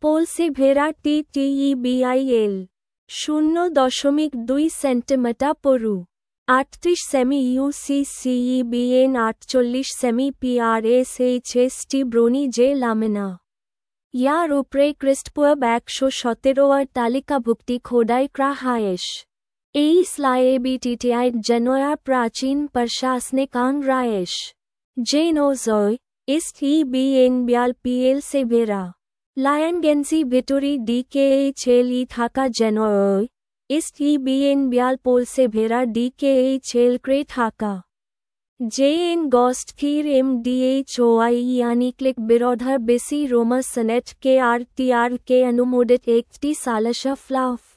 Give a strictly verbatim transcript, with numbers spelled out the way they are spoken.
পোলসেভেরা T T E B I L শূন্য দশমিক দুই সেন্টিমিটার পরু আটত্রিশ সেমি U C C E B N আটচল্লিশ সেমি P R S H S T ব্রোনি জে লামেনা ইয়ার উপরে ক্রিস্টপুয়াব একশো সতেরো আর তালিকাভুক্তি খোদাই ক্রা হায়েশ এই স্লাইএবিটিটিআই জেনোয়ার প্রাচীন প্রশাসনিকান রায়েশ জেনোজয় ইস্ট ই বি এন ব্যাল পি এল সেভেরা লায়নগেন্সি ভিটোরি D K H L E থাকা জেনোয় ইস্ট ই বি এন ব্যাল পোলসেভেরা ডি কে এইচ এল ক্রে থাকা জে এন গস্ট থির M D H O I यानी क्लिक बिरोधर बेसी रोमस सनेट के आर टी आर के अनुमोदित एक टी सालशा फ्लाफ